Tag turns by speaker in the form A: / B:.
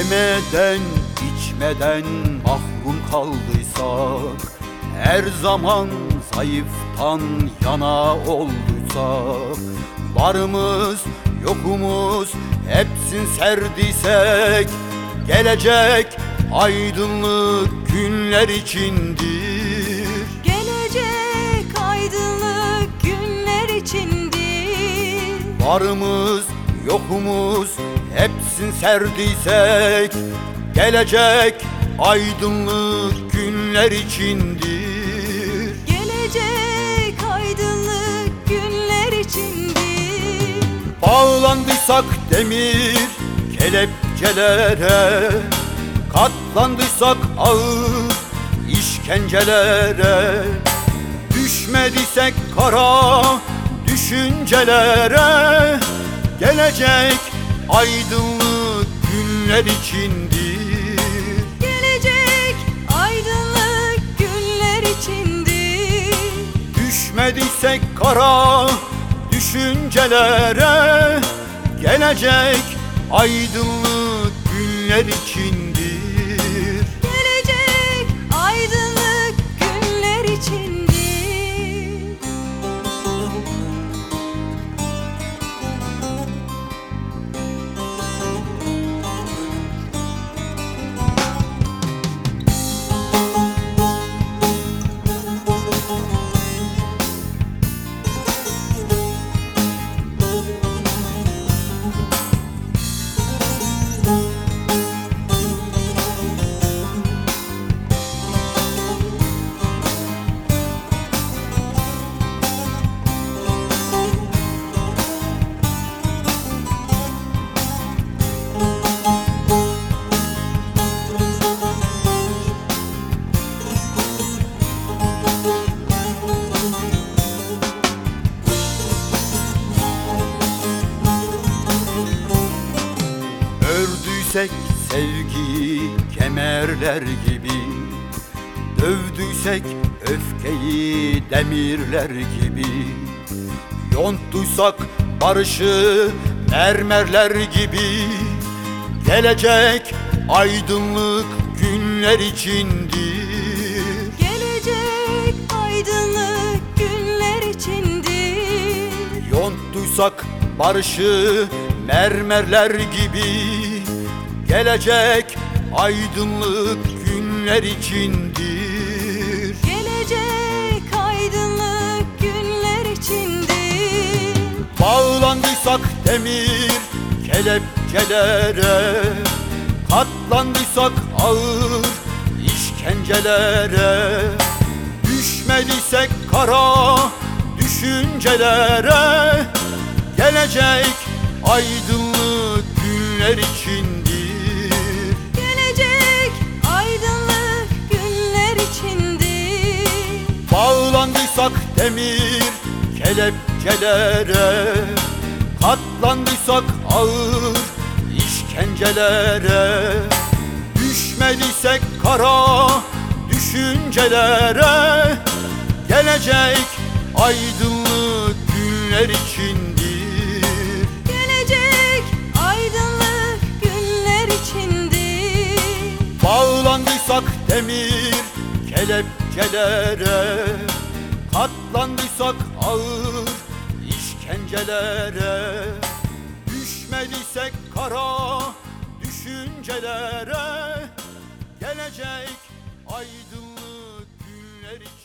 A: Yemeden içmeden mahrum kaldıysak, her zaman zayıftan yana olduysak, varımız yokumuz hepsini serdiysek, gelecek aydınlık günler içindir.
B: Gelecek aydınlık günler içindir.
A: Varımız yokumuz hepsini serdiysek, gelecek aydınlık günler içindir.
B: Gelecek aydınlık günler içindir.
A: Bağlandıysak demir kelepçelere, katlandıysak ağır işkencelere, düşmediysek kara düşüncelere, gelecek aydınlık günler içindir.
B: Gelecek aydınlık günler içindir.
A: Düşmediysek kara düşüncelere, gelecek aydınlık günler içindir.
B: Gelecek aydınlık günler içindir.
A: Ördüysek sevgiyi kemerler gibi, dövdüysek öfkeyi demirler gibi, yontuysak barışı mermerler gibi, gelecek aydınlık günler içindir.
B: Gelecek aydınlık günler içindir.
A: Yontuysak barışı mermerler gibi, gelecek aydınlık günler içindir.
B: Gelecek aydınlık günler içindir.
A: Bağlandıysak demir kelepçelere, katlandıysak ağır işkencelere, düşmediysek kara düşüncelere, gelecek aydınlık günler içindir.
B: Gelecek aydınlık günler içindir.
A: Bağlandıysak demir kelepçelere, katlandıysak ağır işkencelere, düşmediysek kara düşüncelere, gelecek aydınlık günler içindir.
B: Gelecek aydınlık günler içindir.
A: Bağlandıysak demir kelepçelere, katlandıysak ağır işkencelere, düşmediysek kara düşüncelere, gelecek aydınlık günler